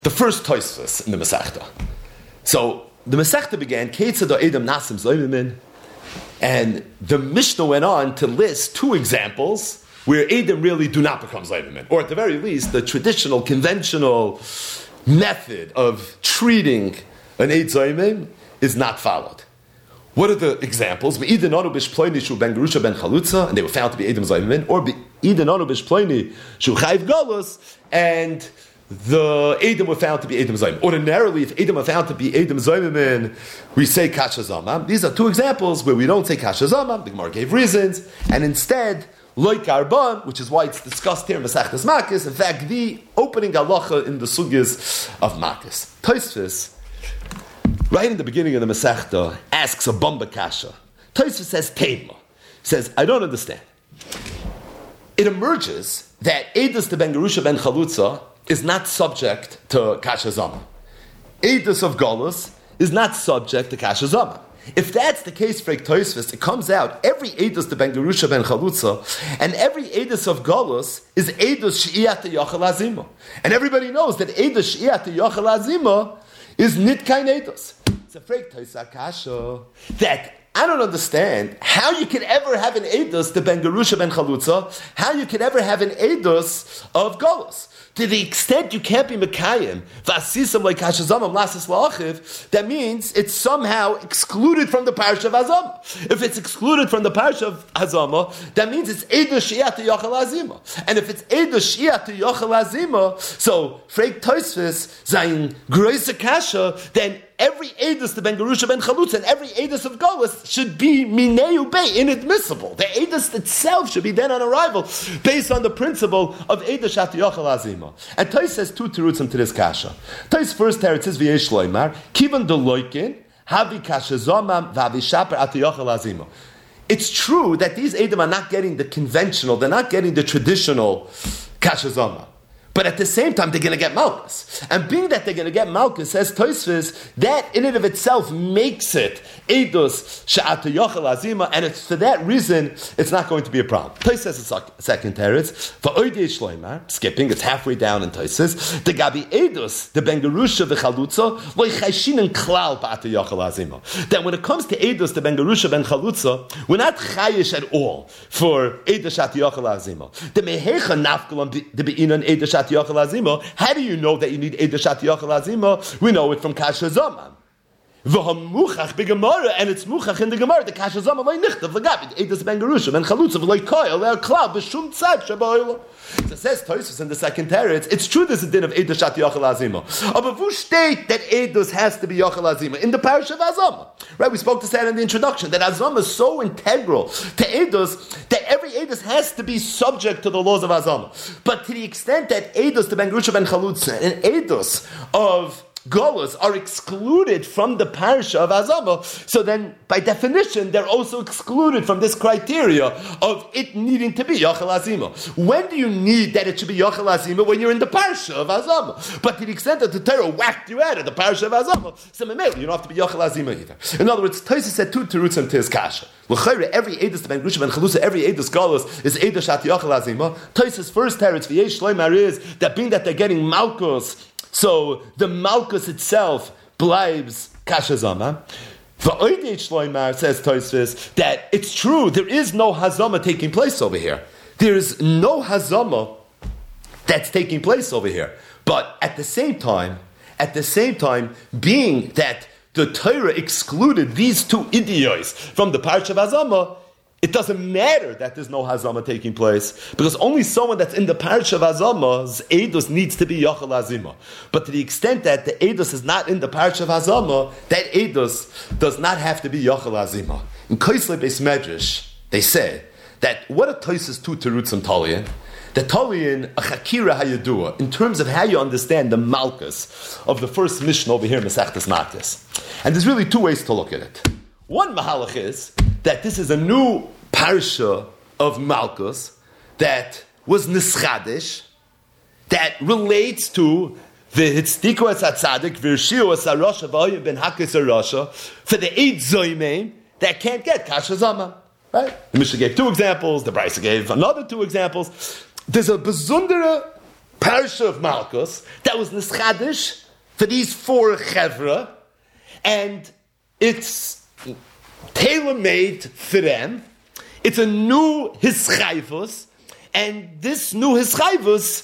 the first Tosfos in the Masechta. So the Masechta began, Ketzad Edom Nasim Zoymimin, and the Mishnah went on to list two examples where Edom really do not become Zoymimin, or at the very least, the traditional, conventional method of treating an Eid Zoymim is not followed. What are the examples? Be'idin Onu Bishploini Shu Ben Gerusha Ben Chalutza, and they were found to be Edom Zoymimin, or Be'idin Onu Bishploini Shu Chayv Golus, and the Edom were found to be Edom Zoyim. Ordinarily, if Edom are found to be Edom Zoyim, we say Kasha Zama. These are two examples where we don't say Kasha Zama. The Gemara gave reasons, and instead, Loik Arban, which is why it's discussed here in Masechtas Makis, in fact, the opening halacha in the Sugyas of Makis. Tosfos, right in the beginning of the Masechta, asks a Bamba Kasha. Tosfos says, Teima. Says, I don't understand. It emerges that Eidos to Ben Gerusha Ben Chalutza is not subject to Kasha Zama. Eidos of Golus is not subject to Kasha Zama. If that's the case for Tosfos, it comes out every Eidos to Ben Gerusha Ben Chalutza and every Eidos of Golus is Eidos She'iyat Yochel Azima. And everybody knows that Eidos She'iyat Yochel Azima is nit kain Eidos. It's a freak Tosfos Kasha that I don't understand how you could ever have an Eidos to Ben Gerusha Ben Chalutza, how you could ever have an Eidos of Golus. To the extent you can't be Mekayim, Vasisam like Hashazamam Lasis La'achiv, that means it's somehow excluded from the Parsha of Hazama. If it's excluded from the Parsha of Hazama, that means it's Eidos Shi'at Yochel Azima. And if it's Eidos Shi'at Yochel Azima, so Freik Tosfos Zayin Groise Kasha, then every Eidos to Ben Gerusha Ben Chalutza and every Eidos of Golus should be Mineu Bey, inadmissible. The Eidos itself should be then on arrival based on the principle of Eidos Shat Yochel Azima. And Tais says two terutzim to this kasha. Tais first teretz says v'yesh loymar kivan deloikin havi kasha zomam v'avi shaper at yochel azima. It's true that these Edom are not getting the conventional, they're not getting the traditional kasha zomam. But at the same time, they're going to get Malkus. And being that they're going to get Malkus, says Tosfos, that in and of itself makes it Eidos Sha'at Yochel Azima, and it's for that reason, it's not going to be a problem. Tosfos says a second teretz, for Oidei Shloimar, skipping, it's halfway down in Tosfos, the Gabi Eidos, the Ben Gerusha v'Chalutza, lo yichayshinen klal ba'at Yochel Azima. That when it comes to Eidos, the Ben Gerusha ben Chalutza, we're not chayish at all for Eidos Sha'at Yochel Azima. The Mehecha nafkulam the Be'inan Eidos How do you know that you need Eidos Shat Yochel Azima? We know it from Kasha Zaman. V'hamuchach b'Gemara, and it's muchach in the Gemara. The Kasha Zaman loy nichtav v'gabit Eidos ben Gerusha ben Chalutza v'loy koyel le'er klav b'shum tzad shaboyla. So it says Tosfos in the second teretz. It's true there's a din of Eidos Shat Yochel Azima. But who state that Eidos has to be Yochel Azima in the parish of Azama? Right, we spoke to that in the introduction that Azama is so integral to Eidos that every Eidos has to be subject to the laws of Azama. But to the extent that Eidos to Ben Gerusha ben Chalutza and Eidos of Golus are excluded from the parsha of Azama, so then by definition they're also excluded from this criteria of it needing to be Yochel Azima. When do you need that it should be Yochel Azima? When you're in the parsha of Azama. But to the extent that the Torah whacked you out of the parsha of Azama, so you don't have to be Yochel Azima either. In other words, Tosfos said two terutzim to his kasha. Every Eidos Ben Gerusha Ben Chalutza, every Eidos Golus is Eidos Shat Yochel Azima. Tosfos first teretz v'yesh shloimar is that being that they're getting Malkus, so the Malkus itself blibes Kasha Zama. V'oidei shloimar, says Tosfos, that it's true, there is no Hazama taking place over here. There is no Hazama that's taking place over here. But at the same time, being that the Torah excluded these two idiots from the Parsha of Hazama, it doesn't matter that there's no Hazama taking place, because only someone that's in the Parsha of Hazama's Eidos needs to be Yochel Azima. But to the extent that the Eidos is not in the Parsha of Hazama, that Eidos does not have to be Yochel Azima. In Koisle Beis Medrash, they say that what a Tosfos two terutzim Talian, the Talian a Chakira Hayadua, in terms of how you understand the Malkus of the first Mishnah over here in Masechtas Makis. And there's really two ways to look at it. One mahalach is that this is a new parsha of Malkus that was nischadish, that relates to the Hitzdiku as Hatzadik, Virshiu as Arosha, V'oyim ben Hakis Arosha, for the Eid Zoymeim that can't get Kasha Zama. Right? The Mishnah gave two examples, the Brisa gave another two examples. There's a besundere Parsha of Malkus that was nischadish for these four chevra, and it's tailor-made for them. It's a new hischayvus, and this new hischayvus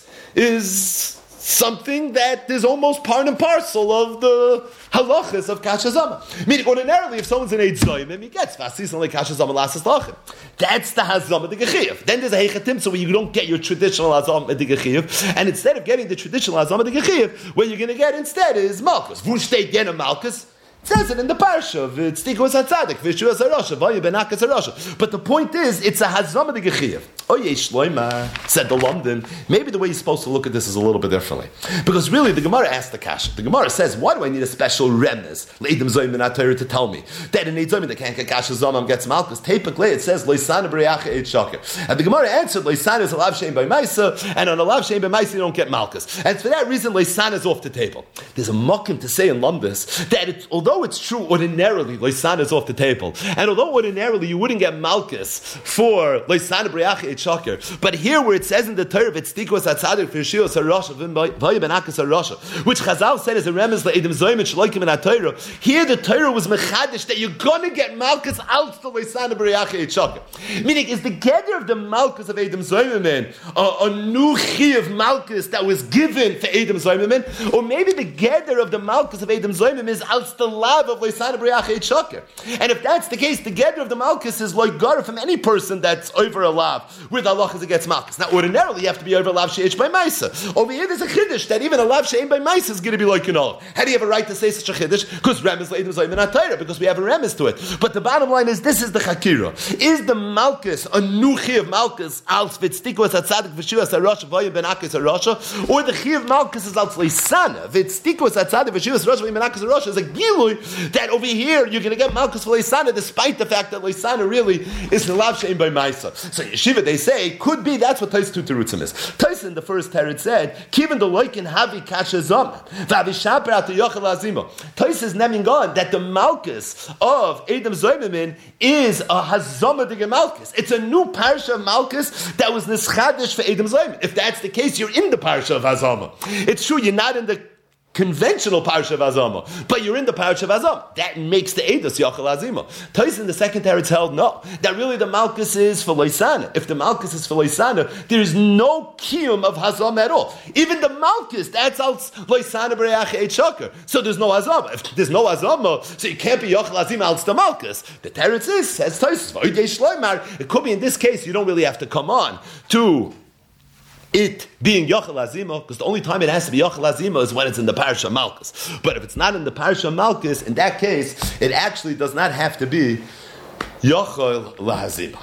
is something that is almost part and parcel of the halachas of Kasha Zama. Meaning, ordinarily, if someone's in Eid Zoyim, he gets Vasis like Kasha Zama Lasses Lachim. That's the Hazama de Gechiv. Then there's a Hechatim, so you don't get your traditional Hazama de Gechiv, and instead of getting the traditional Hazama de Gechiv, what you're going to get instead is Malkus. Wo steht Jena Malkus? It says it in the parsha of Tztikos HaTzadik, V'Yeshua Zarosha, V'Yeh Benakas Zarosha. But the point is, it's a Hazama de Gechiv. Oh, Yesh Shloima, said the London. Maybe the way you're supposed to look at this is a little bit differently. Because really, the Gemara asked the Kasha. The Gemara says, why do I need a special remez, Leidim Zoyim Benat Torah, to tell me that in Eid Zoyim, they can't get Kasha Zomam gets Malkus? Typically, it says, Loisana B'Reacha Eid Shaker. And the Gemara answered, Loisana is a Lav Shein by Maisa, and on a Lav Shein by Maisa, you don't get Malkus. And for that reason, Loisana is off the table. There's a mokim to say in Lumbus that although it's true ordinarily, Loisana is off the table, and although ordinarily you wouldn't get Malkus for Loisana B'Reacha Eid Shaker, but here where it says in the Torah, V'Tztikos HaTzadik V'Yeshua Zarosha V'Yeh Benakas Zarosha, which Chazal said is a remez Leidim Zoyim Shloikim in Torah, here the Torah was mechadish that you're going to get Malkus out to Loisana B'Reacha Eid Shaker. Meaning, is the gather of the Malkus of Eidim Zoyim a new chi of Malkus that was given for Eidim Zoyim, or maybe the gather of the Malkus of Eidim Zoyim is out the lav of Loisana B'Reacha Eid Shaker. And if that's the case, the gather of the Malkus is like gar from any person that's over a lav with Allah as it gets Malkus. Now, ordinarily, you have to be over a lav she'esh by Maisa. Over here, there's a chiddush that even a lav she'esh by Maisa is going to be like an olive. How do you have a right to say such a chiddush? Because remez leidim zoyim in Torah, because we have a remez to it. But the bottom line is, this is the chakira. Is the Malkus a new chi of Malkus als v'tztikos hatzadik v'shua sarosha v'yeh benakas sarosha, or the chi of Malkus is als leisana v'tztikos hatzadik v'shua sarosha v'yeh benakas sarosha is a gilui that over here you're going to get Malkus for leisana, despite the fact that leisana really is the lav she'esh by Maisa. So yeshiva, they say, could be that's what Tais Tuterutzim is. Tais in the first teretz said, Kiven the loikin havi kasha zom, v'avi shaper at the yochel azimo. Tais is naming on that the Malkus of Edom Zoymimin is a hazoma de Malkus. It's a new parsha of Malkus that was nischadish for Edom Zoymimin. If that's the case, you're in the parsha of Hazama. It's true, you're not in the conventional parsha of Azama, but you're in the parsha of Azam. That makes the Eidos Yachal Azima. Tais in the second teretz held no, that really the Malkus is for Loisana. If the Malkus is for Loisana, there is no kiyum of Hazam at all. Even the Malkus, that's als Loisana B'Reacha Eid Shaker. So there's no Azama. If there's no Azama, so you can't be Yachal Azima als the Malkus. The teretz is, says Tais, it could be in this case, you don't really have to come on to it being Yochel Azima, because the only time it has to be Yochel Azima is when it's in the Parsha Malkus. But if it's not in the Parsha Malkus, in that case, it actually does not have to be Yochel Lazima.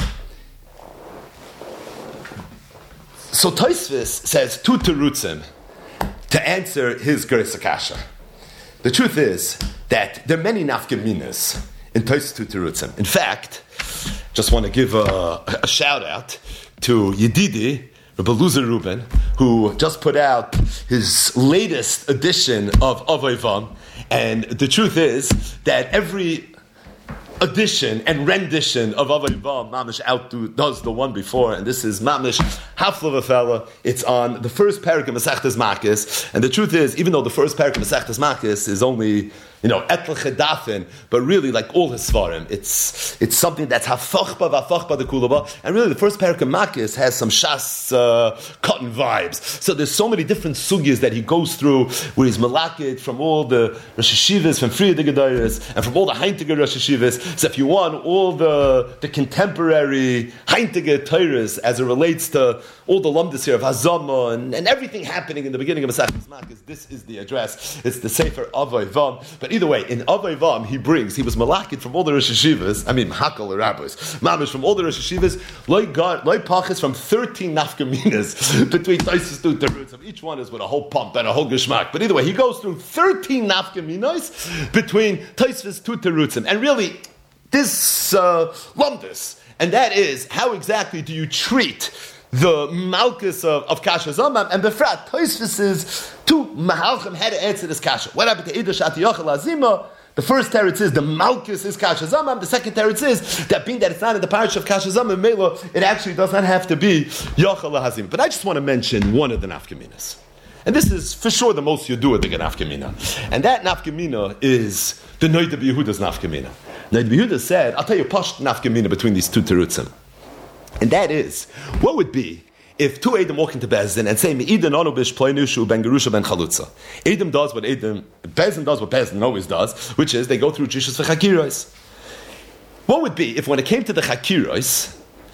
So Tosfos says two terutzim to answer his Geras Akasha. The truth is that there are many nafkaminas in Tosfos two terutzim. In fact, just want to give a shout out to Yedidi, Rabbi Luzer Rubin, who just put out his latest edition of Avayvam, and the truth is that every edition and rendition of Avayvam, Mamish outdoes the one before, and this is Mamish Hafla. It's on the first parak of Masechtas Makis, and the truth is, even though the first parak of Masechtas Makis is only Etle Chedafin, but really, like all his svarim, it's something that's hafachba the kulaba, and really the first parak of Makis has some shas cotton vibes. So there's so many different sugyas that he goes through, where he's malakid from all the Rosh Hashivas, from Friya de Gedairis, and from all the Heintige Rosh Hashivas. So if you want all the contemporary Heintige Teiras as it relates to all the lumdis here of Hazama and everything happening in the beginning of Masechtas Makis, this is the address. It's the Sefer Avayvam. But either way, in Avayvam, he was malakid from all the Rosh Hashivas, Hakal rabbis, Mamish from all the Rosh Hashivas, loy pachis from 13 nafkaminas between Tosfos two terutzim. Each one is with a whole pump and a whole geschmack. But either way, he goes through 13 nafkaminas between Tosfos two terutzim. And really, this lumdus, and that is, how exactly do you treat the Malkus of Kasha Zomam, and Befrat, Tosfos is two Mahalchim had to answer this Kasha. What happened to Eidos Shati Yochel Azima? The first teretz is the Malkus is Kasha Zamam. The second teretz is that being that it's not in the parish of Kasha Zamam, Mela, it actually does not have to be Yochel Hazim. But I just want to mention one of the nafkaminas. And this is for sure the most you do with the nafkamina. And that nafkamina is the Noida B'Yehuda's nafkamina. Noida B'Yehuda said, I'll tell you a pashut nafkamina between these two terutzim. And that is, what would be if two Edom walk into Bezdin and say, Me'idin ono bish ploinushu ben gerusha ben chalutza. Edom does what Bezdin does what Bezdin always does, which is they go through Jishus v'chakiros. What would be if when it came to the chakiros,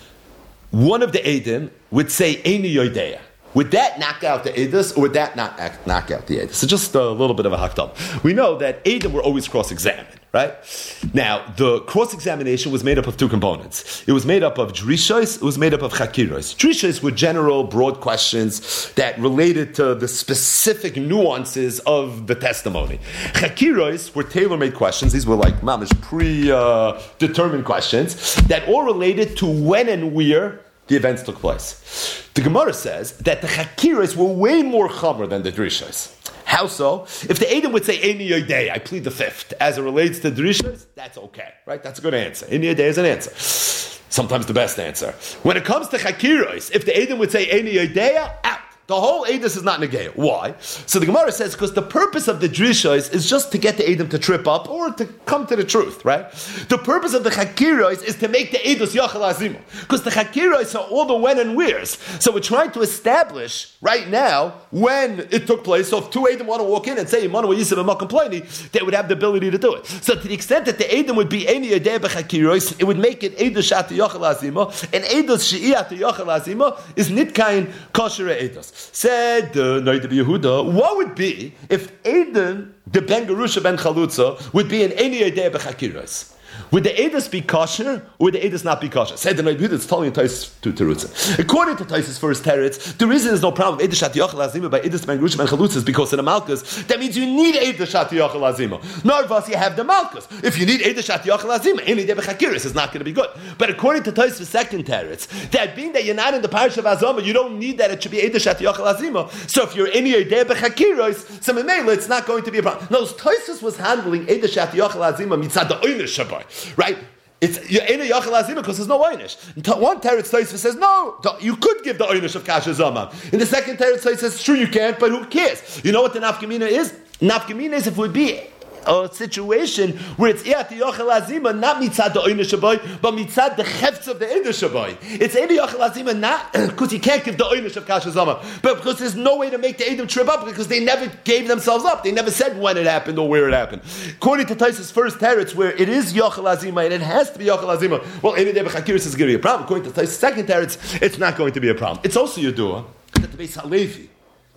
one of the Edom would say, Eini yoideya? Would that knock out the Edus, or would that not knock out the Edus? So just a little bit of a hakdam. We know that Edom were always cross-examined, right? Now, the cross-examination was made up of two components. It was made up of drishos, it was made up of chakiros. Drishos were general, broad questions that related to the specific nuances of the testimony. Chakiros were tailor-made questions. These were like mamish predetermined questions that all related to when and where the events took place. The Gemara says that the chakiros were way more chamer than the drishos. How so? If the Edom would say, Eini yodei, I plead the fifth, as it relates to drishos, that's okay, right? That's a good answer. Eini yodei is an answer. Sometimes the best answer. When it comes to chakiros, if the Edom would say, Eini yodei, out. The whole Edus is not negaya. Why? So the Gemara says, because the purpose of the drishos is just to get the Edom to trip up or to come to the truth, right? The purpose of the chakiros is to make the Edus yachal azimo. Because the chakiros are all the when and wheres. So we're trying to establish right now when it took place. So if two Edom want to walk in and say, Imanu Yisrael and Malkum Pliny, they would have the ability to do it. So to the extent that the Edom would be Eini Yodei b'chakiros, it would make it Edus shati yachal azimo, and Edus she'iyat yachal azimo is nitkain kosher Edus. Said the Noida B'Yehuda, what would be if Edom, the Ben Gerusha Ben Chalutza, would be an Eini Yodei b'chakiros? Would the Edus be kosher, or would the Edus not be kosher? Said the Noida B'Yehuda, it's totally in Tais to Terutza. According to Tais' first teretz, the reason there's no problem with Edus Shati Yochel Azima by Edus Ben Gerusha Ben Chalutza is because in the Malkus, that means you need Edus Shati Yochel Azima. Narvas, you have the Malkus. If you need Edus Shati Yochel Azima, Eini Yodei b'chakiros is not going to be good. But according to Tais' second teretz, that being that you're not in the parish of Azama, you don't need that it should be Edus Shati Yochel Azima. So if you're Eini Yodei b'chakiros, so Memela, it's not going to be a problem. No, Tais was handling Edus Shati Yochel Azima mitzad the Oyner Shabbai. Right? It's Eini Yachal Azima because there's no Oynish. One teretz Tosfos says, no, you could give the Oynish of Kasha Zama. In the second teretz Tosfos says, sure you can't, but who cares? You know what the Nafkamina is? Nafkamina is if it would be a situation where it's Eini Yachal Azima, not mitzad the Oynish Shabai, but mitzad the Chefts of the Oynish Shabai. It's Eini Yachal Azima not because you can't give the Oynish of Kasha Zama, but because there's no way to make the Edom trip up because they never gave themselves up. They never said when it happened or where it happened. According to Tais' first teretz, where it is Yachal Azima and it has to be Yachal Azima, well, Eini Yodei b'chakiros is going to be a problem. According to Tais' second teretz, it's not going to be a problem. It's also Yedua that the Beis HaLevi,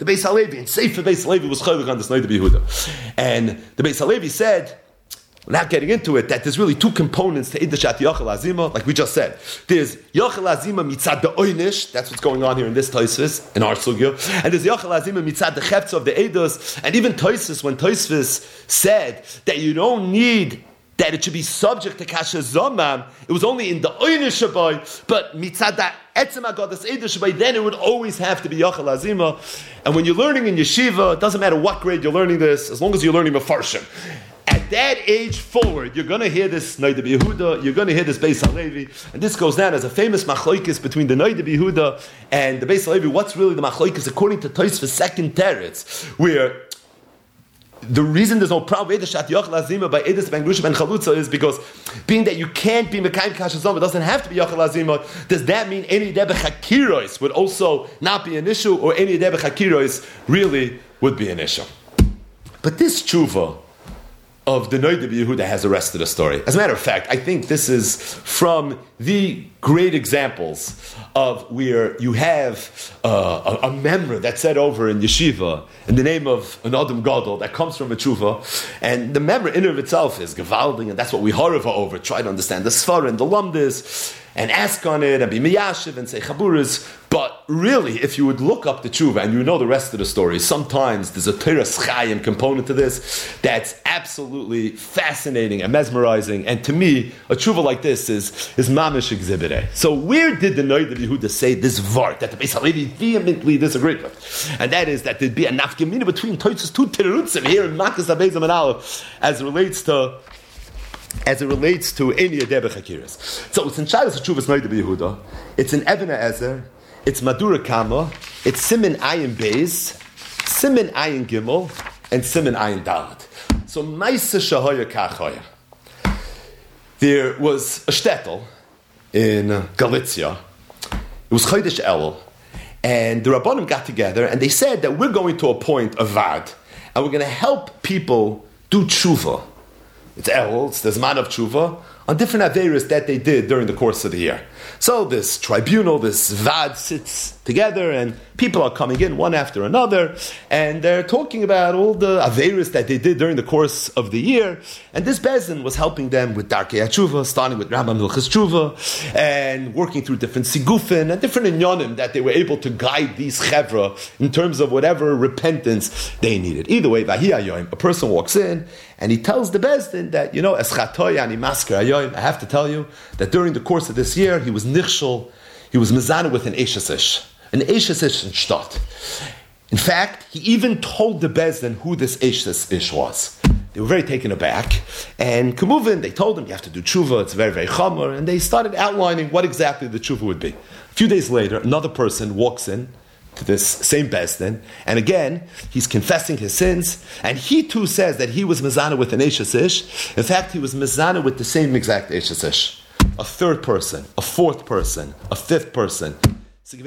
and Sefer Beis HaLevi was chaylik on this Noida B'Yehuda. And the Beis HaLevi said, without getting into it, that there's really two components to Edus Shati Yochel Azima, like we just said. There's Yochel Azima mitzad the Oynish, that's what's going on here in this Tosfos, in our sugya, and there's Yochel Azima mitzad the Chefts of the Edus, and even Tosfos, when Tosfos said that you don't need that it should be subject to Kasha Zomam, it was only in the Oynish Shabai, but mitzad that Etzem HaGodas Edus Shabai, then it would always have to be Yochel Azima. And when you're learning in yeshiva, it doesn't matter what grade you're learning this, as long as you're learning Mefarshim. At that age forward, you're going to hear this Noida B'Yehuda, you're going to hear this Beis HaLevi, and this goes down as a famous machlokes between the Noida B'Yehuda and the Beis HaLevi. What's really the machlokes according to Tosfos' second teretz, where the reason there's no problem with Edus Shati Yochel Azima by Edus Ben Gerusha Ben Chalutza is because being that you can't be Mekayim Kasha Zoma, it doesn't have to be Yochel Azima. Does that mean Eini Yodei b'chakiros would also not be an issue, or Eini Yodei b'chakiros really would be an issue? But this tshuva of the Noida B'Yehuda has the rest of the story. As a matter of fact, I think this is from the great examples of where you have a member that's said over in yeshiva in the name of an Adam Gadol that comes from a tshuva, and the member in and of itself is gewaldig, and that's what we harava over, try to understand the Sfar and the Lumdis, and ask on it, and be miyashiv, and say chaburas, but really, if you would look up the tshuva and you know the rest of the story, sometimes there's a Teras Chaim component to this that's absolutely fascinating and mesmerizing. And to me, a tshuva like this is mamish exhibit A. So where did the Noid of Yehuda say this vart that the Beis Halevi vehemently disagreed with? And that is that there'd be a nafkamina between Toitzus two terutzim here in Makkos HaBeis and Aleph as it relates to Eni Adeh B'Chakiras. So it's in Shalos Tshuvas Noid of Yehuda, it's in Even HaEzer, it's Madura Kama, it's Simin Ayin Beis, Simin Ayin Gimel, and Simin Ayin Dalet. So Maisa Shahoya Kachoya. There was a shtetl in Galicia. It was Chodesh Elul, and the Rabbanim got together and they said that we're going to appoint a vad, and we're going to help people do tshuva. It's Elul, it's the Zman of tshuva, on different averos that they did during the course of the year. So this tribunal, this vad sits together and people are coming in one after another and they're talking about all the averos that they did during the course of the year. And this Bezdin was helping them with Darkei HaTshuva, starting with Rambam Hilchos Tshuva and working through different sigufin and different inyonim that they were able to guide these chevra in terms of whatever repentance they needed. Either way, Vahi Hayoim, a person walks in and he tells the Bezdin that, Eschatoy ani masker Hayoim, I have to tell you that during the course of this year, he was nichshel, he was mezana with an Eishes Ish in Shtot. In fact, he even told the Bezdin who this Eishes Ish was. They were very taken aback. And Kamuvin, they told him, you have to do tshuva, it's very, very chomer. And they started outlining what exactly the tshuva would be. A few days later, another person walks in to this same Bezdin, and again, he's confessing his sins, and he too says that he was mezana with an Eishes Ish. In fact, he was mezana with the same exact Eishes Ish. A third person, a fourth person, a fifth person. The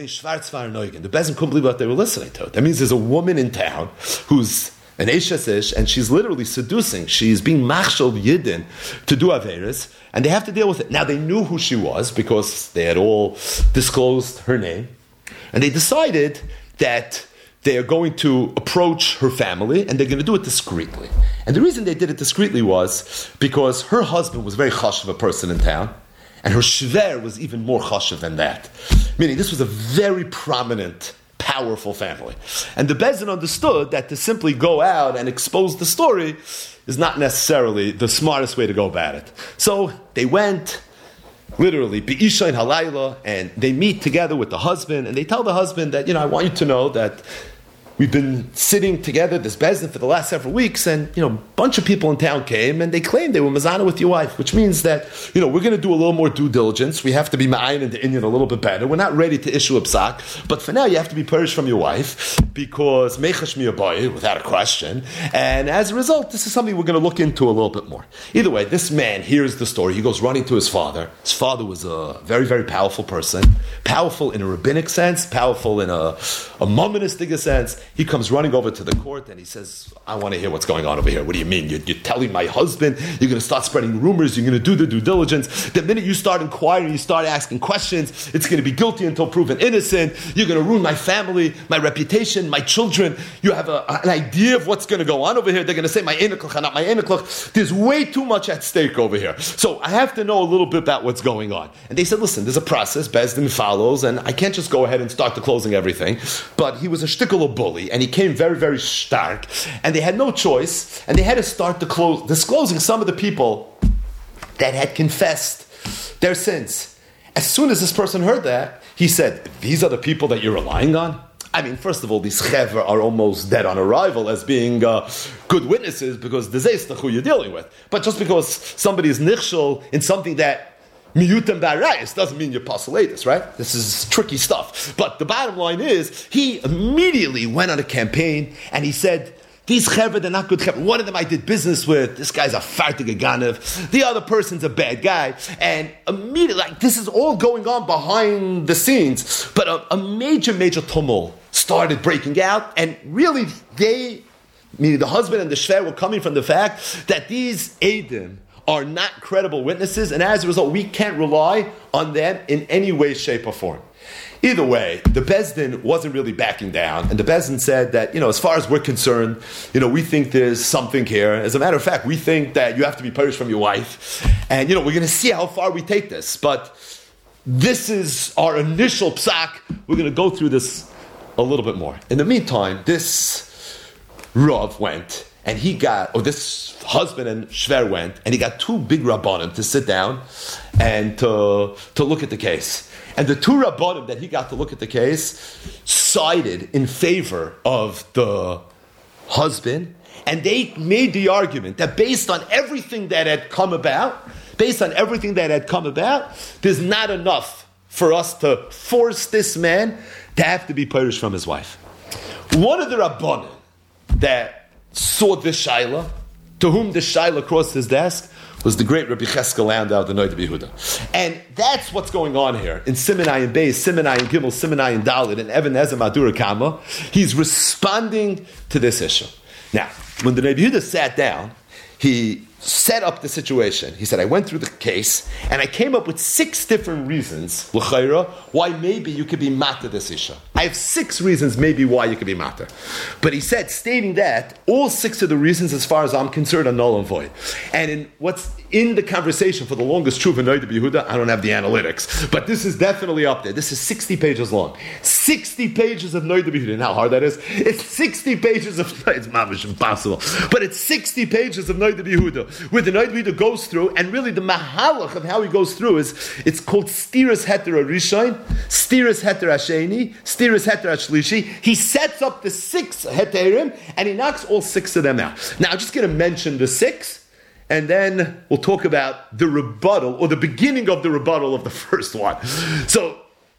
Bezdin couldn't believe what they were listening to. That means there's a woman in town who's an Eishes Ish, and she's literally seducing. She's being machshel Yidden to do Averis, and they have to deal with it. Now, they knew who she was because they had all disclosed her name, and they decided that they are going to approach her family, and they're going to do it discreetly. And the reason they did it discreetly was because her husband was very chashuv a person in town, and her shver was even more chashuv than that. Meaning, this was a very prominent, powerful family. And the Bezdin understood that to simply go out and expose the story is not necessarily the smartest way to go about it. So they went, literally, Be'isha in Halayla, and they meet together with the husband, and they tell the husband that, I want you to know that we've been sitting together, this Bezdin, for the last several weeks, and, a bunch of people in town came, and they claimed they were mazana with your wife, which means that, we're going to do a little more due diligence. We have to be ma'ayin in the Indian a little bit better. We're not ready to issue a psak, but for now, you have to be purged from your wife, because mechash miyabai, without a question, and as a result, this is something we're going to look into a little bit more. Either way, this man hears the story. He goes running to his father. His father was a very, very powerful person, powerful in a rabbinic sense, powerful in a monistic sense. He comes running over to the court and he says, I want to hear what's going on over here. What do you mean? You're telling my husband you're going to start spreading rumors, you're going to do the due diligence. The minute you start inquiring, you start asking questions, it's going to be guilty until proven innocent. You're going to ruin my family, my reputation, my children. You have an idea of what's going to go on over here. They're going to say my einiklach, not my einiklach. There's way too much at stake over here. So I have to know a little bit about what's going on. And they said, listen, there's a process, Bezdin follows, and I can't just go ahead and start the closing everything. But he was a shtickle of bully, and he came very, very stark, and they had no choice, and they had to start disclosing some of the people that had confessed their sins. As soon as this person heard that, he said, these are the people that you're relying on? I mean, first of all, these chevra are almost dead on arrival as being good witnesses because this is who you're dealing with. But just because somebody is nichshel in something that miyutem b'arayis doesn't mean you're postulatus, right? This is tricky stuff. But the bottom line is, he immediately went on a campaign and he said, these chevra, they're not good chevra. One of them I did business with. This guy's a fartig aganev. The other person's a bad guy. And immediately, this is all going on behind the scenes. But a major, major tumult started breaking out. And really, meaning the husband and the shver, were coming from the fact that these Eidim are not credible witnesses, and as a result, we can't rely on them in any way, shape, or form. Either way, the Bezdin wasn't really backing down, and the Bezdin said that, as far as we're concerned, we think there's something here. As a matter of fact, we think that you have to be purged from your wife, and, we're going to see how far we take this. But this is our initial psak. We're going to go through this a little bit more. In the meantime, this Rav went, and he got, or this husband and Shver went, and he got two big Rabbanim to sit down and to look at the case. And the two Rabbanim that he got to look at the case sided in favor of the husband, and they made the argument that based on everything that had come about, there's not enough for us to force this man to have to be purish from his wife. One of the Rabbanim that saw this Shaila, to whom this Shaila crossed his desk, was the great Rabbi Cheskel Landau of the Noda B'Yehuda. And that's what's going on here. In Simonai and Beis, Simonai and Gimel, Simonai and Dalit, and Even Ezer Madura Kama, he's responding to this issue. Now, when the Noda B'Yehuda sat down, he set up the situation. He said, I went through the case, and I came up with 6 different reasons, l'chayra, why maybe you could be matter this isha. I have 6 reasons maybe why you could be matter. But he said, stating that, all 6 of the reasons, as far as I'm concerned, are null and void. And in what's in the conversation for the longest truth in Noda B'Yehuda, I don't have the analytics, but this is definitely up there. This is 60 pages long. 60 pages of Noda B'Yehuda. And how hard that is? It's 60 pages of, it's mamish impossible, but it's 60 pages of Noda B'Yehuda, where the Noda B'Yehuda goes through, and really the mahalach of how he goes through is, it's called Stiras Heter HaRishon, Stiras Heter HaSheni, Stiras Heter HaShlishi. He sets up the 6 heterim, and he knocks all 6 of them out. Now, I'm just going to mention the 6, and then we'll talk about the rebuttal, or the beginning of the rebuttal of the first one. So,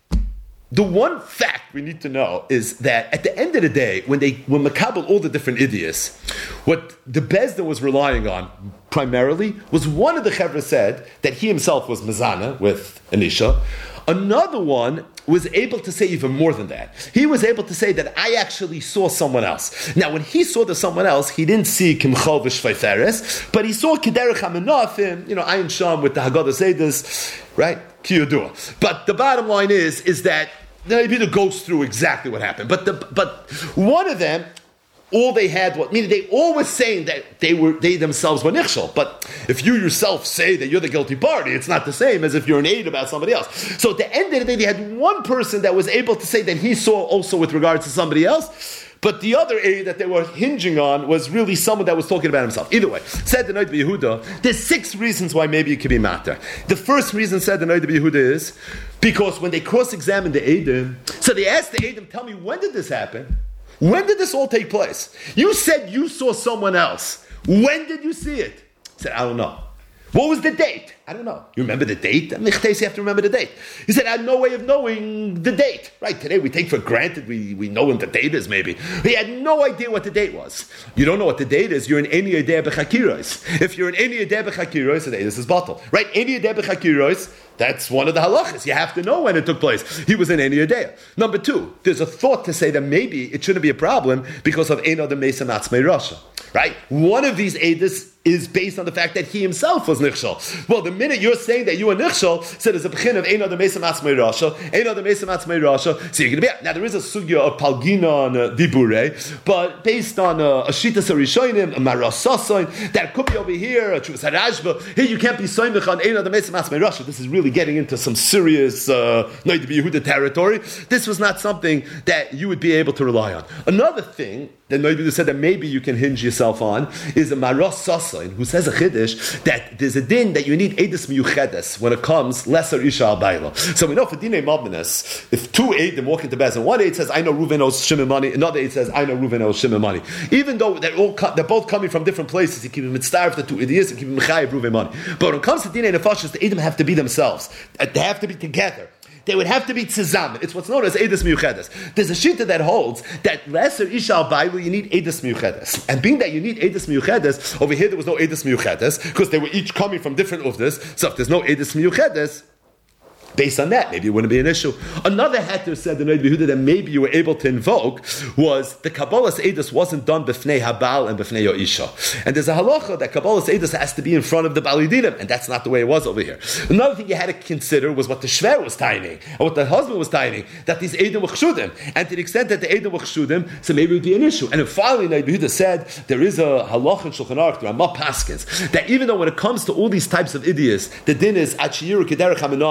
the one fact we need to know is that at the end of the day, when Makabel all the different idiots, what the Bezdin was relying on primarily was one of the Chevra said that he himself was Mezana with Anisha. Another one was able to say even more than that. He was able to say that I actually saw someone else. Now, when he saw the someone else, he didn't see Kimchol v'Shveiferes, but he saw Kederech HaMenafim, Ayin Sham with the Haggadah Seidos, right? Kiyodua. But the bottom line is that the Noda goes through exactly what happened. But one of them, all they had, meaning they all were saying that they themselves were nichshel. But if you yourself say that you're the guilty party, it's not the same as if you're an aid about somebody else. So at the end of the day, they had one person that was able to say that he saw also with regards to somebody else. But the other aid that they were hinging on was really someone that was talking about himself. Either way, said the Noda B'Yehuda, there's 6 reasons why maybe it could be matter. The first reason, said the Noda B'Yehuda, is because when they cross-examined the Eidim, so they asked the Eidim, tell me, when did this happen? When did this all take place? You said you saw someone else. When did you see it? He said, I don't know. What was the date? I don't know. You remember the date? You have to remember the date. He said, I had no way of knowing the date. Right, today we take for granted we know when the date is maybe. He had no idea what the date was. You don't know what the date is, you're in Eni Yedeh B'Chakiros. If you're in Eni Yedeh B'Chakiros, the date is bottle. Right, Eni Yedeh B'Chakiros, that's one of the halachas. You have to know when it took place. He was in Eni Yedeh. Number 2, there's a thought to say that maybe it shouldn't be a problem because of Ein Adam Meisa Matzmei Rasha. Right? One of these edus is based on the fact that he himself was nichshel. Well, the minute you're saying that you were nichshel, so there's a bechin of ein adam meisa matzmei rasha, ein adam meisa matzmei rasha. So you're going to be out. Now there is a sugya of palgina on dibure, but based on a shitas harishonim, a marasasoin, that could be over here, a chuvas harashba. Here you can't be soimich on ein adam meisa matzmei rasha. This is really getting into some serious Noda B'Yehuda territory. This was not something that you would be able to rely on. Another thing that Noda B'Yehuda said that maybe you can hinge yourself on is a maros sasoin who says a chiddush that there's a din that you need edus miyuchedes when it comes lesser isha al bayla. So we know for dinei mabmenes, if 2 eidim walk into Bez and one aid says I know Reuven owes Shimon money, another aid says I know Reuven owes Shimon money. Even though they're both coming from different places, you keep them mitzvah the 2 idiots and keep them mechayev Reuven money. But when it comes to dinei nefashos, the edim have to be themselves. They have to be together. They would have to be tzizam. It's what's known as edus miyuchedes. There's a shita that holds that lesser isha al baylu you need edus miyuchedes, and being that you need edus miyuchedes, over here there was no edus miyuchedes because they were each coming from different ufdas. So if there's no edus miyuchedes, based on that, maybe it wouldn't be an issue. Another heter said the Noda B'Yehuda that maybe you were able to invoke was the Kabbalah's Eidos wasn't done b'fnei Habal and b'fnei Yoisha. And there's a halacha that Kabbalah's Eidos has to be in front of the Balidinim, and that's not the way it was over here. Another thing you had to consider was what the Shver was taining, and what the husband was taining, that these Eidim were chshudim. And to the extent that the Eidim were chshudim, so maybe it would be an issue. And then finally, Noda B'Yehuda said there is a halacha in Shulchan Aruch, the Ramah Paskins, that even though when it comes to all these types of idiots, the din is Achiyiru Kederech HaMenafin, you don't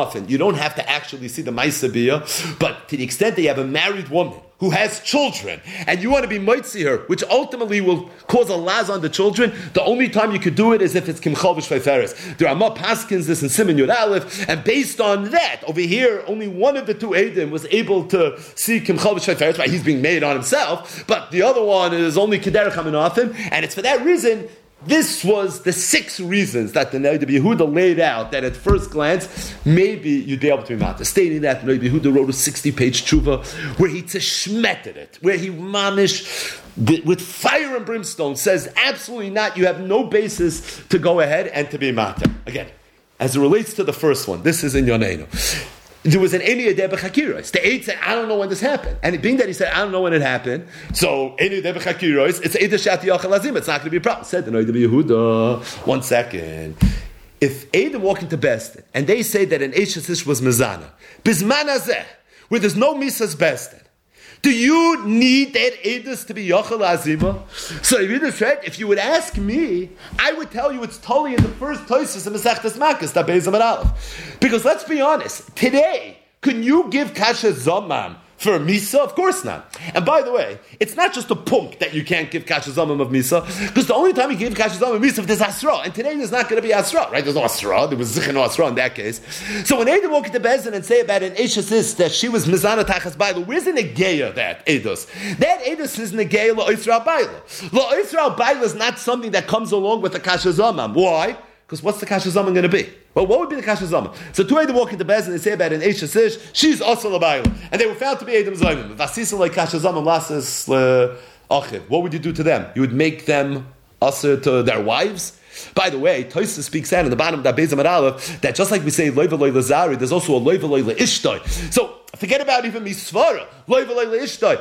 don't have to actually see the Maisa Bia, but to the extent that you have a married woman who has children, and you want to be mitzi her, which ultimately will cause a laz on the children, the only time you could do it is if it's Kimchal V'Shveiferes. There are Ramah Paskins this in Siman Yud Aleph, and based on that, over here, only one of the two Eidim was able to see Kimchal V'Shveiferes, right? He's being made on himself, but the other one is only Kederech HaMenachim, and it's for that reason. This was the 6 reasons that the Noda B'Yehuda laid out that at first glance, maybe you'd be able to be mata. Stating that the Noda B'Yehuda wrote a 60-page tshuva where he teshmeted it, where he mamish with fire and brimstone says absolutely not, you have no basis to go ahead and to be mata. Again, as it relates to the first one, this is in Yoneinu. There was an Eni Yedeh B'Chakiros. The Eid said, I don't know when this happened. And being that he said, I don't know when it happened, so Eni Yedeh B'Chakiros, it's Eid Shat Yachal Azim, it's not going to be a problem. Said the Noda B'Yehuda, 1 second. If Eidim walk into Bestin, and they say that an Eishasish was Mizana, Bizman Azeh, where there's no Misas Bestin, do you need that Eidos to be Yachal Azima? So if you would ask me, I would tell you it's totally in the first Tosis of Masechtas Makkos, Tabezim and Aleph. Because let's be honest, today, can you give Kasha Zomam for Misa? Of course not. And by the way, it's not just a punk that you can't give Kasha Zomam of Misa, because the only time you give Kasha Zomam of Misa, if there's Asra, and today there's not going to be Asra, right? There's no Asra, there was Zichar no Asra in that case. So when Eidim walk into Bezdin and say about an Eishasis that she was Mizana Tachas Baila, where's the Negeya that Eidos? That Eidos is Negeya La'Isra Baila. La'Isra Baila is not something that comes along with the Kasha Zomam. Why? Because what's the Kasha Zaman going to be? Well, what would be the Kasha Zaman? So two Eidim walk into Bez and they say about an Eisha Sish, she's also Labayla. And they were found to be Eidim Zayim. Vasisa like Kasha Zaman lasses Achiv. What would you do to them? You would make them Asr to their wives? By the way, Toysa speaks out in the bottom of that Beis Amar Aleph that just like we say Loiva Loila Zari, there's also a Loiva Loila Ishtoi. So forget about even Misvara. Loiva Loila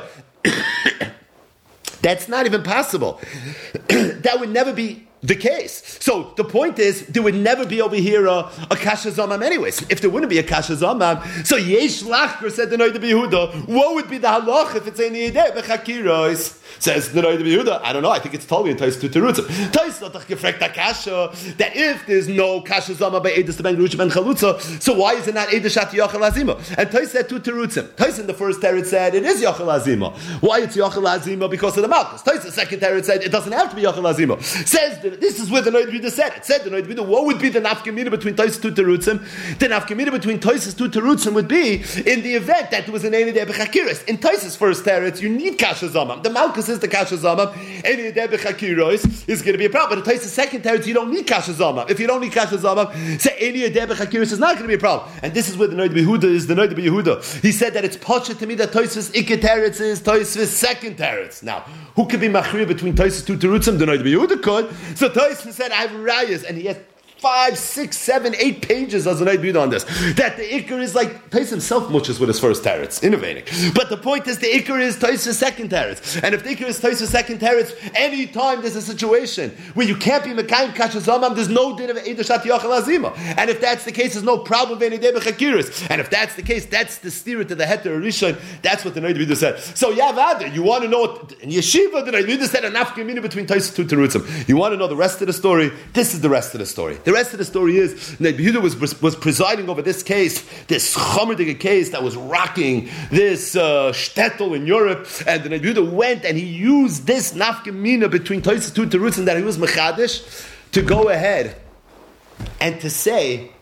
Ishtoi. That's not even possible. That would never be the case. So the point is, there would never be over here a Kasha Zamam anyways. If there wouldn't be a Kasha Zamam, so Yesh Lachker said the Noda B'Yehuda, what would be the halach if it's in the Yedeh B'Chakiros? Says the Noda B'Yehuda, I don't know, I think it's totally in Tais to Terutzim. Tais not gefrekt Kasha, that if there's no Kasha Zamam by Edus Ben Gerush Ben Chalutza, so why is it not Edus Shat Yachal Azima? And Tais said to Terutzim. Tais in the first teretz said it is Yachal Azima. Why it's Yachal Azima? Because of the Malchus. Tais the second teretz said it doesn't have to be Yachal Azima. Says this is where the Noda B'Yehuda said it. Said the Noda B'Yehuda, what would be the nafkamina between Tais to Terutzim? The nafkamina between Tais to Terutzim would be in the event that there was an Ein Yedeh B'Chakiros. In Tais' first teretz, you need Kasha Zamam. The Malchus is the Kasha Zamam. Ein Yedeh B'Chakiros is going to be a problem. But in Tais' second teretz, you don't need Kasha Zamam. If you don't need Kasha Zamam, say Ein Yedeh B'Chakiros is not going to be a problem. And this is where the Noda B'Yehuda is the Noda B'Yehuda. He said that it's Pasha to me that Tais' Ikke teretz is Tais' second teretz. Now, who could be machriya between Tais to Terutzim? The Noda B'Yehuda could. So Tais said, I have rayas, and he has 5, 6, 7, 8 pages as an Noda on this. That the Iker is like Tais himself muches with his first teretz, innovating. But the point is the Iker is Tais' second teretz. And if the Iker is Tais' second teretz, any time there's a situation where you can't be Mekayim Kasha Zamam, there's no din of Eidah Shat Yachal Azima. And if that's the case, there's no problem of Ein Yedeh B'Chakiros. And if that's the case, that's the steer to the Heter Rishon. That's what the Noda B'Yehuda said. So Yavada, you want to know what in Yeshiva the Noda B'Yehuda said a nafkamina between Tais to Terutzim. You want to know the rest of the story? This is the rest of the story. The rest of the story is Noda B'Yehuda was presiding over this case, this Chomerdige case that was rocking this shtetl in Europe, and the Noda B'Yehuda went and he used this nafkamina between Tais to Terutzim that he was mechadish to go ahead and to say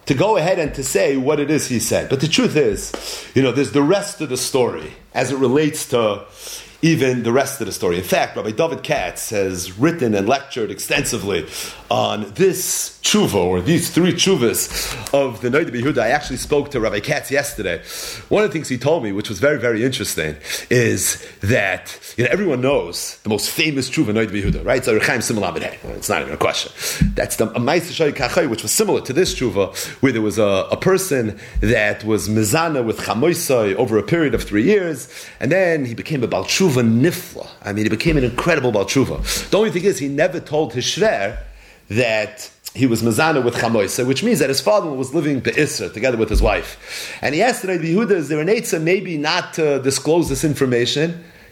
what it is he said. But the truth is, there's the rest of the story as it relates to even the rest of the story. In fact, Rabbi David Katz has written and lectured extensively on this tshuva, or these 3 tshuvas of the Noda B'Yehuda. I actually spoke to Rabbi Katz yesterday. One of the things he told me, which was very, very interesting, is that everyone knows the most famous tshuva Noda B'Yehuda, right? It's Rechaim Simon Lamed Hey. It's not even a question. That's the Ma'aseh Shai Kachai, which was similar to this tshuva, where there was a person that was mezana with Chamoisai over a period of 3 years, and then he became a Baal Tshuva Nifla. I mean, he became an incredible Baal Tshuva. The only thing is, he never told his shver that he was mezana with Chamoisa, which means that his father was living be'isra together with his wife. And he asked the Noda B'Yehuda, is there an eitzah maybe not to disclose this information?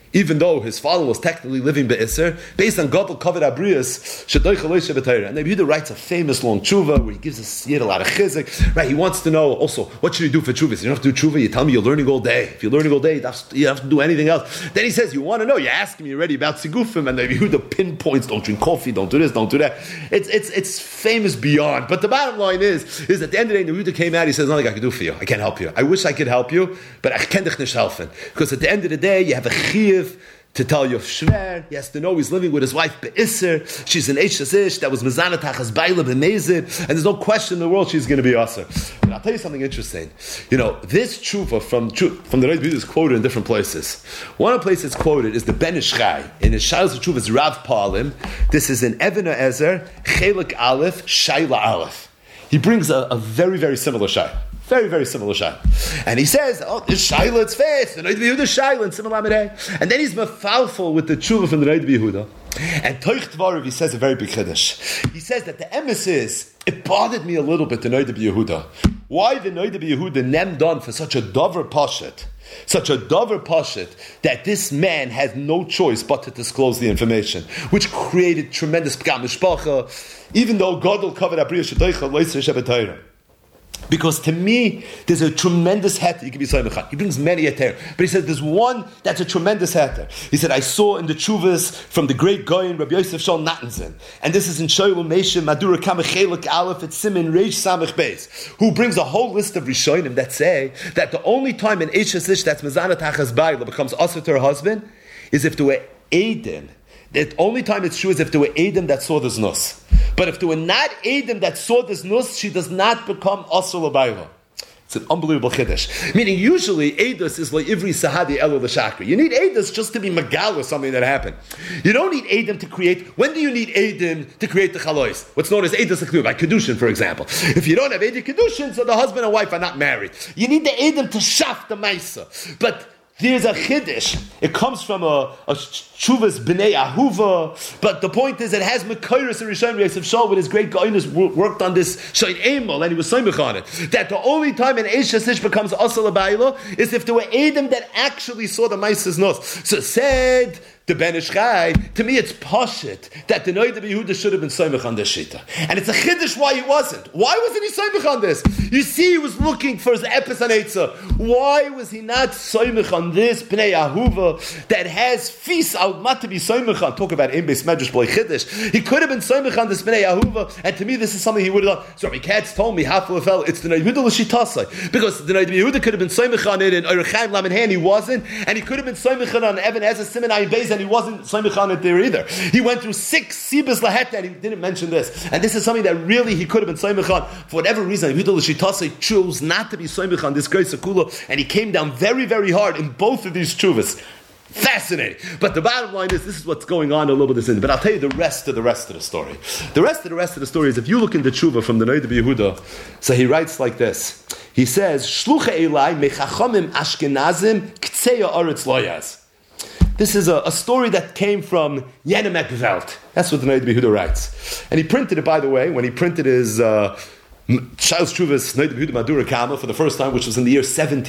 even though his father was technically living be'isr, based on Gadol Kavod Abrius, Shedoicha Lo Yishe B'Torah. And Rabbi Yehuda writes a famous long tshuva where he gives us yet a lot of chizik. Right? He wants to know also, what should you do for tshuva? You don't have to do tshuva, you tell me you're learning all day. If you're learning all day, you have to do anything else. Then he says, you want to know, you're asking me already about Sigufim, and Rabbi Yehuda pinpoints, don't drink coffee, don't do this, don't do that. It's famous beyond. But the bottom line is at the end of the day, Rabbi Yehuda came out, he says, nothing I can do for you. I can't help you. I wish I could help you, but I can't help you. Because at the end of the day, you have a chiyuv to tell your shver. He has to know he's living with his wife be'isr. She's an eishes ish that was mezanat hachas baila b'mezid, and there's no question in the world she's going to be aser. But I'll tell you something interesting. This tshuva from the Rebbe is quoted in different places. One of the places it's quoted is the Ben Ish Chai. In his Shailas tshuva is Rav Palim. This is in Even Ezer Chelik Aleph Shaila Aleph. He brings a very, very similar shai. Very, very similar shai. And he says, this shaila, it's fast. The Noid Yehuda shaila and similar Lamed. And then he's mefalful with the tshuva from the Noid Yehuda. And Toich Tvarav, he says a very big chiddush. He says that the emes is, it bothered me a little bit, the Noid Yehuda. Why the Noid Yehuda nem done for such a dover pashet? Such a dover pashet that this man had no choice but to disclose the information, which created tremendous p'gam mishpacha, even though Gadol Kavod Abrius Shedoicha Lo Yishe B'Torah. Because to me, there's a tremendous heter. You can be Saimachan. He brings many heter. But he said there's one that's a tremendous heter. He said, I saw in the Chuvas from the great Goyin, Rabbi Yosef Shol Nathanson. And this is in Shoylem Mesha, Madura Kamechelik Aleph, it's Simin Reish Samech Beis, who brings a whole list of Rishonim that say that the only time an Eishes Ish that's Mezanat Hachas Baila becomes Asr to her husband is if there were Aiden. The only time it's true is if there were Adim that saw this nus. But if there were not Adim that saw this nus, she does not become Asr L'Bayla. It's an unbelievable chiddush. Meaning, usually, Eidos is like Ivri Sahadi Elo L'Shakri. You need Eidos just to be Magal or something that happened. You don't need Eidim to create. When do you need Eidim to create the Chalois? What's known as Eidos L'Klu, by Kedushin, for example. If you don't have Eidim Kedushin, so the husband and wife are not married. You need the Eidim to shaf the Maisa. But there's a chiddush. It comes from a Chuvas B'nei Ahuva, but the point is it has Mekayris and Rishon Yosef Shol with his great Goinus worked on this Shain Emel and he was Soimach on it. That the only time an Eishes Ish becomes Asal Abayla is if there were Edom that actually saw the Maisa's Nos. So said the Ben Ish Chai, to me it's Pashit that the Noid Yehuda should have been Soimach on this Shita. And it's a chiddush why he wasn't. Why wasn't he Soimach on this? You see, he was looking for his Epis and Eitzah. Why was he not Soimach on this B'nei Ahuva that has feast out mat to be Soimach on? Talk about Ein Beis Medrash B'lei Chiddush. He could have been Soimach on this B'nei Ahuva, and to me this is something he would have done. So Rabbi Katz told me, Hafel, it's the Noid Yehuda L'Shitasai. Because the Noid Yehuda could have been Soimach on it in Orechaim Lamed Han, he wasn't, and he could have been Soimach on Even Ezer Simen Ayin Beis, and he wasn't Soimach on it there either. He went through 6 Sibas Laheta and he didn't mention this. And this is something that really he could have been Soimach on. For whatever reason, Yehuda L'Shitasai chose not to be Soimach on this great Sekula, and he came down very, very hard in both of these chuvas. Fascinating. But the bottom line is, this is what's going on a little bit in. But I'll tell you the rest of the story. The rest of the story is, if you look in the tshuva from the Noid Yehuda, so he writes like this. He says, Shlucha Elai mechachamim Ashkenazim k'tzeya aretz loyaz. This is a story that came from Yenemek Welt. That's what the Noid Yehuda writes. And he printed it, by the way, when he printed his Shailas Tshuvas Noid Yehuda Madura Kama for the first time, which was in the year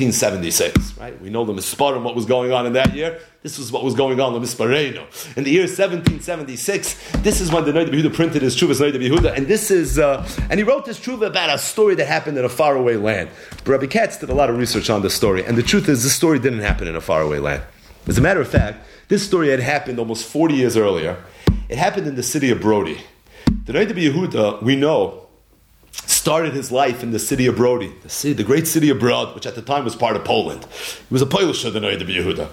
1776. Right? We know the Misparim, what was going on in that year. This was what was going on in the Mispareino. In the year 1776, this is when the Noid Yehuda printed his Tshuvas Noid Yehuda, and this is, and he wrote this Tshuva about a story that happened in a faraway land. But Rabbi Katz did a lot of research on this story, and the truth is, this story didn't happen in a faraway land. As a matter of fact, this story had happened almost 40 years earlier. It happened in the city of Brody. The Noid Yehuda, we know, started his life in the city of Brody, the great city of Brod, which at the time was part of Poland. He was a Polish of the Noid Yehuda.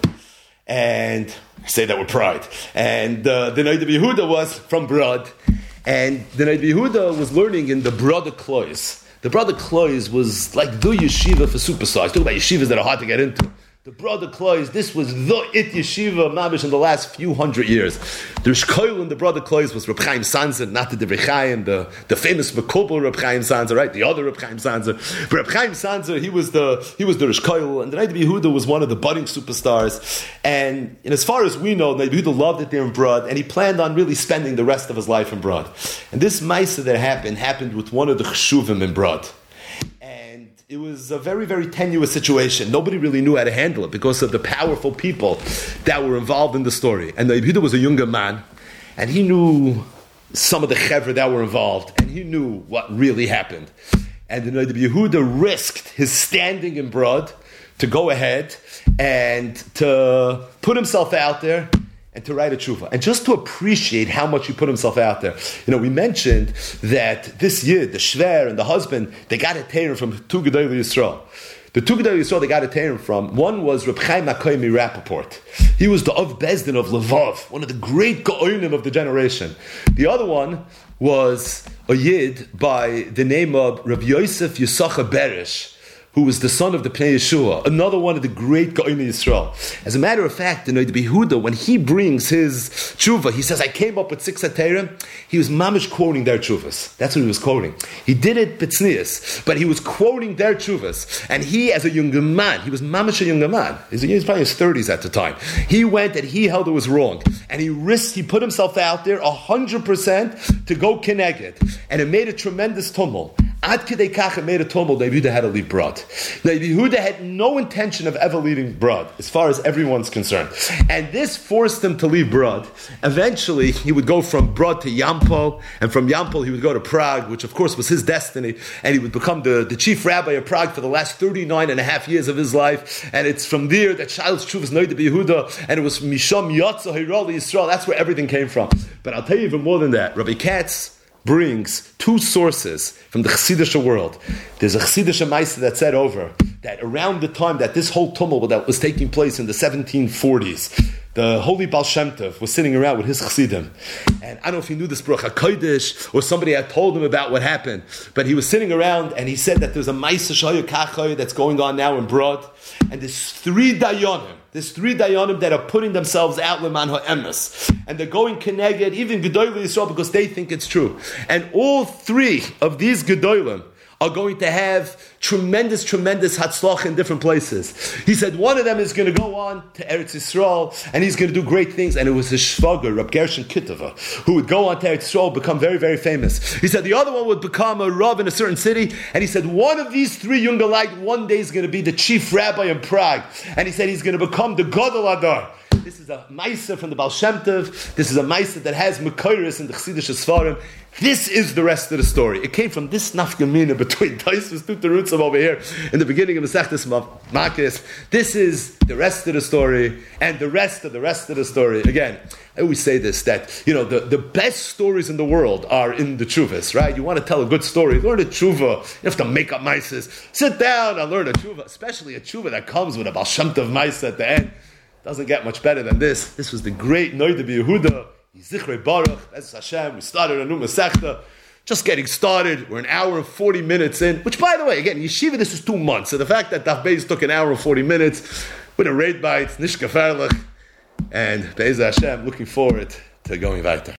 And I say that with pride. And the Noid Yehuda was from Brod. And the Noid Yehuda was learning in the Brother Klois. The Brother Klois was like the yeshiva for superstars. Talk about yeshivas that are hard to get into. The Brother Klois, this was the it yeshiva mamish in the last few hundred years. The Rishkoil in the Brother Klois was Reb Chaim Sanzer, not the Divrei Chaim, the famous Mekubal Reb Chaim Sanzer, right? The other Reb Chaim Sanzer. But Reb Chaim Sanzer, he was the Rishkoil, and the Noid Yehuda was one of the budding superstars. And as far as we know, Noid Yehuda loved it there in Brod, and he planned on really spending the rest of his life in Brod. And this Maisa that happened with one of the Cheshuvim in Brod. And it was a very, very tenuous situation. Nobody really knew how to handle it because of the powerful people that were involved in the story. And the Yehuda was a younger man, and he knew some of the chevra that were involved, and he knew what really happened. And the Yehuda risked his standing in Brod to go ahead and to put himself out there and to write a tshuva. And just to appreciate how much he put himself out there. We mentioned that this year, the shver and the husband, they got a Torah from two Gedolei Yisrael. The two Gedolei Yisrael they got a Torah from, one was Reb Chaim HaKoymi Rappaport. He was the Av Bezdin of Lvov, one of the great Gaonim of the generation. The other one was a Yid by the name of Reb Yosef Yisachar Berish, who was the son of the Pnei Yeshua, another one of the great Gaonim Yisrael. As a matter of fact, the Yehuda, when he brings his tshuva, he says, I came up with 6 Torah. He was mamish quoting their tshuvas. That's what he was quoting. He did it b'tznius, but he was quoting their tshuvas. And he, as a younger man, he was mamish a younger man. He was probably in his 30s at the time. He went and he held it was wrong. And he put himself out there 100% to go keneged. And it made a tremendous tumult. Ad Kedei Kach, it made a tumult. The Yehuda had to leave Brod. The Yehuda had no intention of ever leaving Brod, as far as everyone's concerned. And this forced him to leave Brod. Eventually, he would go from Brod to Yampol, and from Yampol he would go to Prague, which of course was his destiny, and he would become the chief rabbi of Prague for the last 39 and a half years of his life. And it's from there that Shailas Tshuvas Noida Yehuda, and it was Misham Yatza Hirali Yisrael. That's where everything came from. But I'll tell you even more than that. Rabbi Katz brings 2 sources from the Chassidish world. There's a Chassidish Maisa that said over that around the time that this whole tumult that was taking place in the 1740s, the holy Baal Shem Tov was sitting around with his Chassidim. And I don't know if he knew this Baruch HaKodesh or somebody had told him about what happened, but he was sitting around and he said that there's a Maisa Shaya Kachoy that's going on now in Brod, and there's 3 Dayanim that are putting themselves out Leman HaEmes. And they're going Keneged, even Gedolei Yisrael, because they think it's true. And all 3 of these Gedolim are going to have tremendous hatzlach in different places. He said one of them is going to go on to Eretz Yisrael, and he's going to do great things. And it was his shvager, Rab Gershon Kitova, who would go on to Eretz Yisrael, become very, very famous. He said the other one would become a rav in a certain city, and he said one of these 3 Yungalite one day is going to be the chief rabbi in Prague, and he said he's going to become the Gadol Adar. This is a Maisa from the Baal Shem Tov. This is a Maisa that has Mekoros in the Chassidish Sfarim. This is the rest of the story. It came from this nafkamina between Taisus Tuterutzim over here in the beginning of Masechtas Makis. This is the rest of the story, and the rest of the story. Again, I always say this, that the best stories in the world are in the tshuvas, right? You want to tell a good story, learn a tshuva. You have to make up maises. Sit down and learn a tshuva, especially a tshuva that comes with a Baal Shem Tov maisa at the end. Doesn't get much better than this. This was the great Noida Yehuda. Zichrei Baruch, Bez Hashem. We started a new Masechta. Just getting started. We're an hour and 40 minutes in. Which, by the way, again, Yeshiva, this is 2 months. So the fact that Daf Beis took an hour and 40 minutes with a raid bite, Nish Geferlich, and Bez Hashem, looking forward to going weiter.